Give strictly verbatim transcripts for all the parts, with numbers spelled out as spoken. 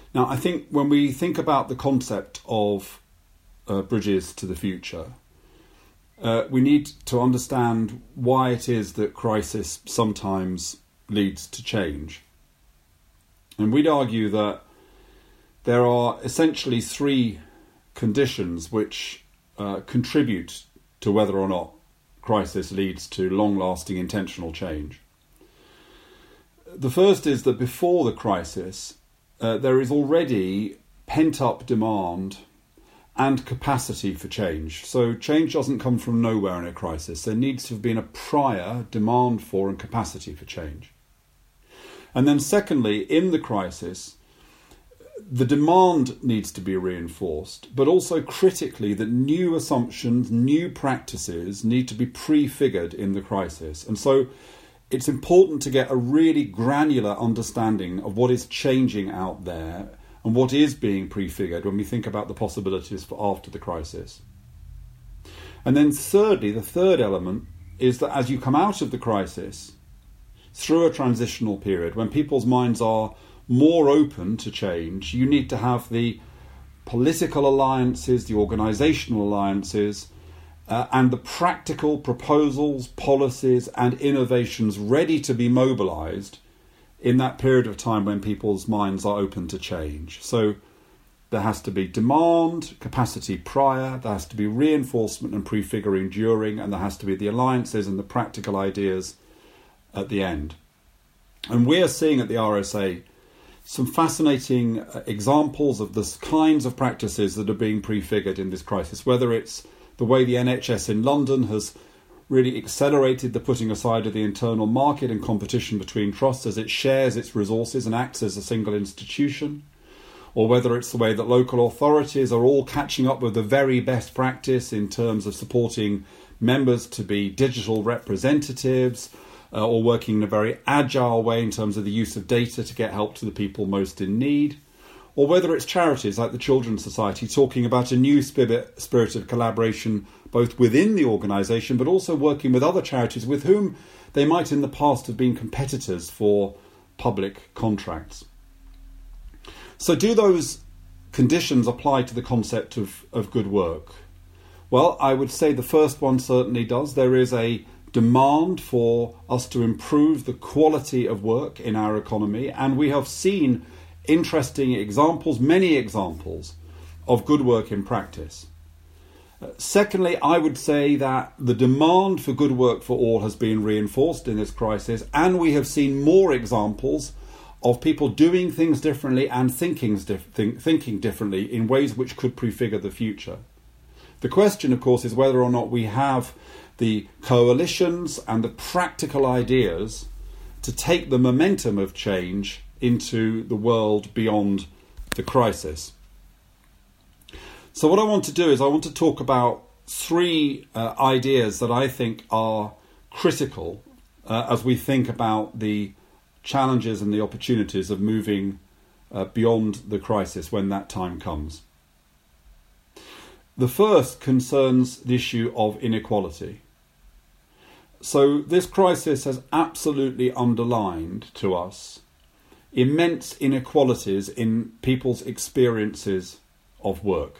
Now, I think when we think about the concept of uh, bridges to the future, uh, we need to understand why it is that crisis sometimes leads to change. And we'd argue that there are essentially three conditions which uh, contribute to whether or not crisis leads to long-lasting intentional change. The first is that before the crisis, uh, there is already pent-up demand and capacity for change. So change doesn't come from nowhere in a crisis. There needs to have been a prior demand for and capacity for change. And then secondly, in the crisis, the demand needs to be reinforced, but also critically that new assumptions, new practices need to be prefigured in the crisis. And so it's important to get a really granular understanding of what is changing out there and what is being prefigured when we think about the possibilities for after the crisis. And then thirdly, the third element is that as you come out of the crisis, through a transitional period, when people's minds are more open to change, you need to have the political alliances, the organisational alliances, uh, and the practical proposals, policies and innovations ready to be mobilised in that period of time when people's minds are open to change. So there has to be demand, capacity prior, there has to be reinforcement and prefiguring during, and there has to be the alliances and the practical ideas at the end. And we're seeing at the R S A some fascinating examples of the kinds of practices that are being prefigured in this crisis, whether it's the way the N H S in London has really accelerated the putting aside of the internal market and competition between trusts as it shares its resources and acts as a single institution, or whether it's the way that local authorities are all catching up with the very best practice in terms of supporting members to be digital representatives, Uh, or working in a very agile way in terms of the use of data to get help to the people most in need, or whether it's charities like the Children's Society talking about a new spirit, spirit of collaboration both within the organisation but also working with other charities with whom they might in the past have been competitors for public contracts. So do those conditions apply to the concept of, of good work? Well, I would say the first one certainly does. There is a demand for us to improve the quality of work in our economy, and we have seen interesting examples, many examples of good work in practice. Uh, secondly, I would say that the demand for good work for all has been reinforced in this crisis, and we have seen more examples of people doing things differently and thinking, think, thinking differently in ways which could prefigure the future. The question, of course, is whether or not we have the coalitions and the practical ideas to take the momentum of change into the world beyond the crisis. So what I want to do is I want to talk about three uh, ideas that I think are critical uh, as we think about the challenges and the opportunities of moving uh, beyond the crisis when that time comes. The first concerns the issue of inequality. So this crisis has absolutely underlined to us immense inequalities in people's experiences of work.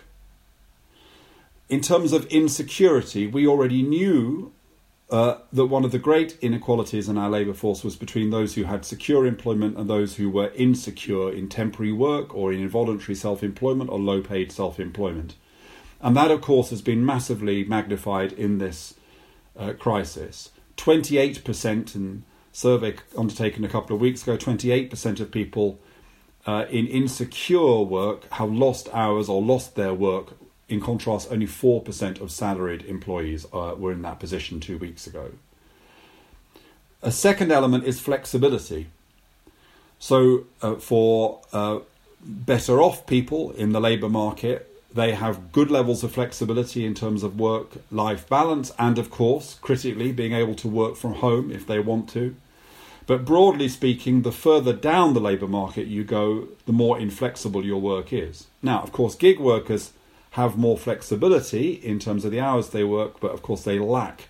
In terms of insecurity, we already knew uh, that one of the great inequalities in our labour force was between those who had secure employment and those who were insecure in temporary work or in involuntary self-employment or low-paid self-employment. And that, of course, has been massively magnified in this uh, crisis. twenty-eight percent in a survey undertaken a couple of weeks ago, twenty-eight percent of people uh, in insecure work have lost hours or lost their work. In contrast, only four percent of salaried employees uh, were in that position two weeks ago. A second element is flexibility. So uh, for uh, better off people in the labour market, they have good levels of flexibility in terms of work-life balance and, of course, critically, being able to work from home if they want to. But broadly speaking, the further down the labour market you go, the more inflexible your work is. Now, of course, gig workers have more flexibility in terms of the hours they work, but of course they lack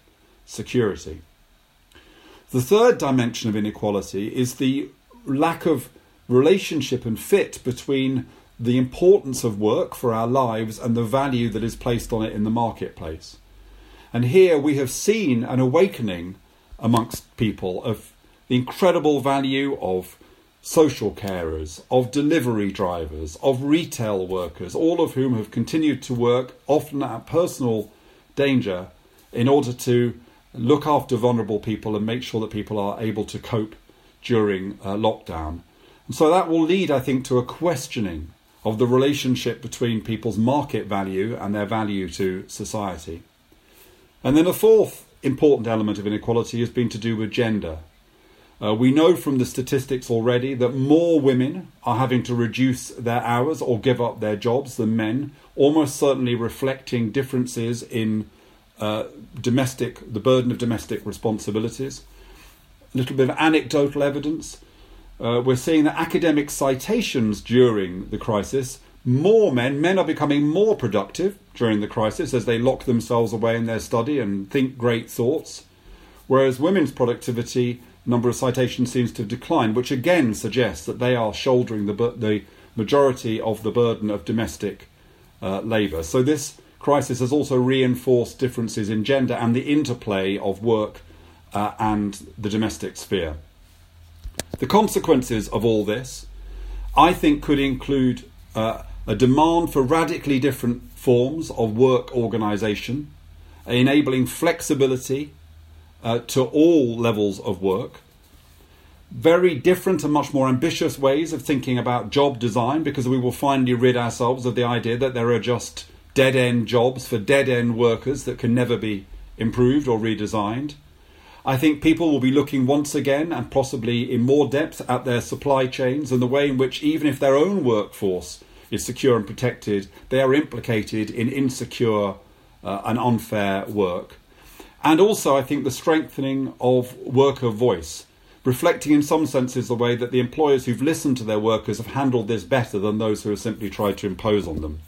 security. The third dimension of inequality is the lack of relationship and fit between the importance of work for our lives and the value that is placed on it in the marketplace. And here we have seen an awakening amongst people of the incredible value of social carers, of delivery drivers, of retail workers, all of whom have continued to work, often at personal danger, in order to look after vulnerable people and make sure that people are able to cope during uh, lockdown. And so that will lead, I think, to a questioning of the relationship between people's market value and their value to society. And then a fourth important element of inequality has been to do with gender. Uh, we know from the statistics already that more women are having to reduce their hours or give up their jobs than men, almost certainly reflecting differences in uh, domestic, the burden of domestic responsibilities. A little bit of anecdotal evidence. Uh, we're seeing that academic citations during the crisis, more men, men are becoming more productive during the crisis as they lock themselves away in their study and think great thoughts, whereas women's productivity, number of citations seems to have declined, which again suggests that they are shouldering the, the majority of the burden of domestic uh, labour. So this crisis has also reinforced differences in gender and the interplay of work uh, and the domestic sphere. The consequences of all this, I think, could include uh, a demand for radically different forms of work organisation, enabling flexibility uh, to all levels of work, very different and much more ambitious ways of thinking about job design, because we will finally rid ourselves of the idea that there are just dead-end jobs for dead-end workers that can never be improved or redesigned. I think people will be looking once again, and possibly in more depth, at their supply chains and the way in which, even if their own workforce is secure and protected, they are implicated in insecure uh, and unfair work. And also, I think, the strengthening of worker voice, reflecting in some senses the way that the employers who've listened to their workers have handled this better than those who have simply tried to impose on them.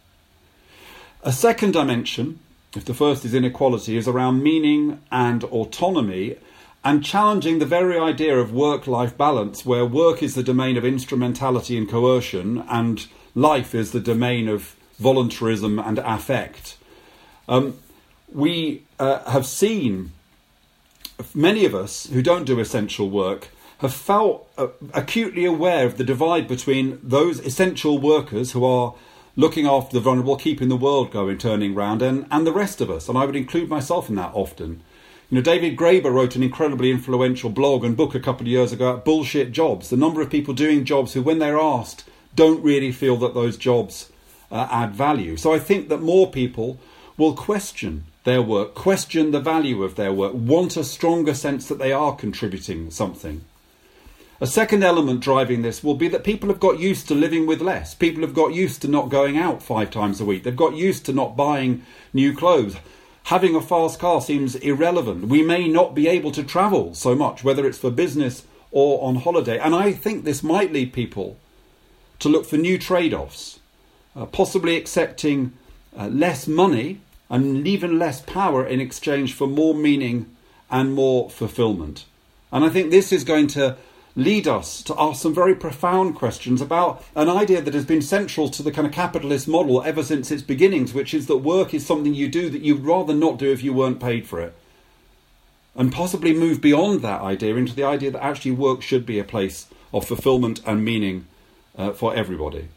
A second dimension, if the first is inequality, is around meaning and autonomy, and challenging the very idea of work-life balance, where work is the domain of instrumentality and coercion, and life is the domain of voluntarism and affect. Um, we uh, have seen, many of us who don't do essential work have felt uh, acutely aware of the divide between those essential workers who are looking after the vulnerable, keeping the world going, turning round, and, and the rest of us. And I would include myself in that often. You know, David Graeber wrote an incredibly influential blog and book a couple of years ago about bullshit jobs. The number of people doing jobs who, when they're asked, don't really feel that those jobs uh, add value. So I think that more people will question their work, question the value of their work, want a stronger sense that they are contributing something. A second element driving this will be that people have got used to living with less. People have got used to not going out five times a week. They've got used to not buying new clothes. Having a fast car seems irrelevant. We may not be able to travel so much, whether it's for business or on holiday. And I think this might lead people to look for new trade-offs, uh, possibly accepting uh, less money and even less power in exchange for more meaning and more fulfillment. And I think this is going to lead us to ask some very profound questions about an idea that has been central to the kind of capitalist model ever since its beginnings, which is that work is something you do that you'd rather not do if you weren't paid for it. And possibly move beyond that idea into the idea that actually work should be a place of fulfillment and meaning uh, for everybody.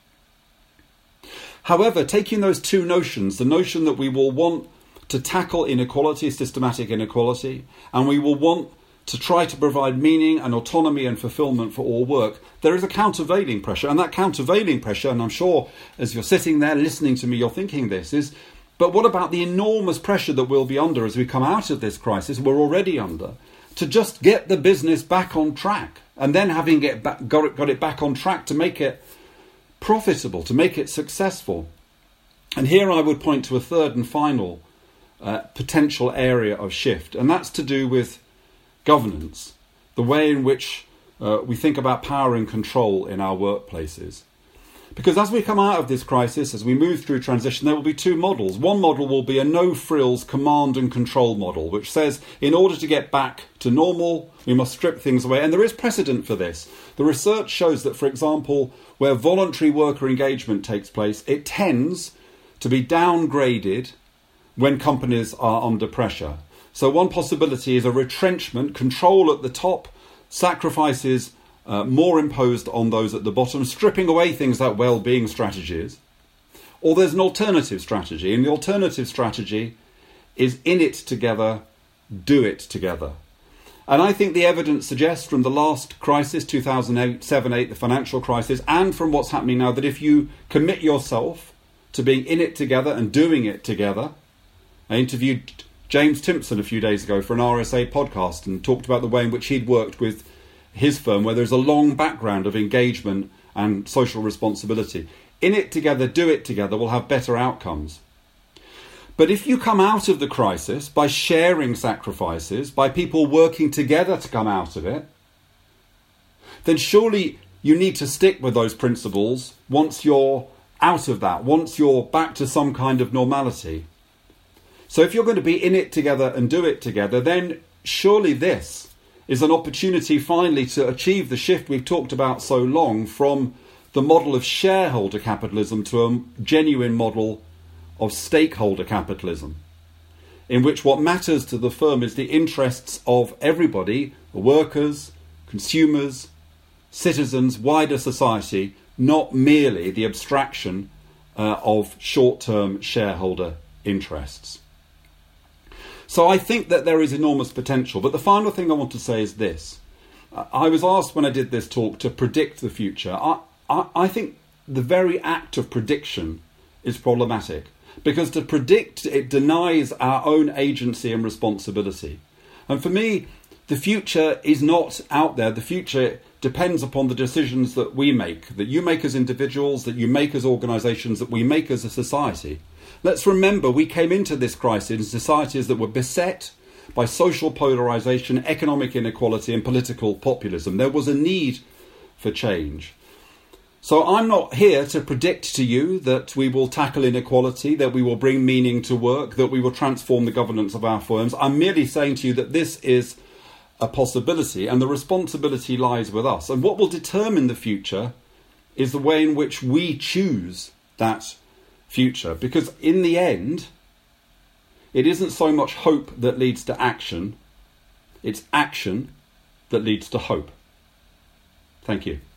However, taking those two notions, the notion that we will want to tackle inequality, systematic inequality, and we will want to try to provide meaning and autonomy and fulfillment for all work, there is a countervailing pressure. And that countervailing pressure, and I'm sure as you're sitting there listening to me, you're thinking this, is, but what about the enormous pressure that we'll be under as we come out of this crisis, we're already under, to just get the business back on track, and then having get back, got, it, got it back on track to make it profitable, to make it successful. And here I would point to a third and final uh, potential area of shift, and that's to do with governance, the way in which uh, we think about power and control in our workplaces. Because as we come out of this crisis, as we move through transition, there will be two models. One model will be a no-frills command and control model, which says in order to get back to normal, we must strip things away. And there is precedent for this. The research shows that, for example, where voluntary worker engagement takes place, it tends to be downgraded when companies are under pressure. So one possibility is a retrenchment, control at the top, sacrifices Uh, more imposed on those at the bottom, stripping away things like well-being strategies. Or there's an alternative strategy, and the alternative strategy is in it together, do it together. And I think the evidence suggests from the last crisis, two thousand seven eight, the financial crisis, and from what's happening now, that if you commit yourself to being in it together and doing it together. I interviewed James Timpson a few days ago for an R S A podcast and talked about the way in which he'd worked with his firm, where there's a long background of engagement and social responsibility. In it together, do it together will have better outcomes. But if you come out of the crisis by sharing sacrifices, by people working together to come out of it, then surely you need to stick with those principles once you're out of that, once you're back to some kind of normality. So if you're going to be in it together and do it together, then surely this is an opportunity finally to achieve the shift we've talked about so long from the model of shareholder capitalism to a genuine model of stakeholder capitalism, in which what matters to the firm is the interests of everybody, the workers, consumers, citizens, wider society, not merely the abstraction uh, of short-term shareholder interests. So I think that there is enormous potential. But the final thing I want to say is this. I was asked when I did this talk to predict the future. I, I, I think the very act of prediction is problematic, because to predict, it denies our own agency and responsibility. And for me, the future is not out there. The future depends upon the decisions that we make, that you make as individuals, that you make as organisations, that we make as a society. Let's remember, we came into this crisis in societies that were beset by social polarisation, economic inequality and political populism. There was a need for change. So I'm not here to predict to you that we will tackle inequality, that we will bring meaning to work, that we will transform the governance of our firms. I'm merely saying to you that this is a possibility and the responsibility lies with us. And what will determine the future is the way in which we choose that future. Because in the end, it isn't so much hope that leads to action, it's action that leads to hope. Thank you.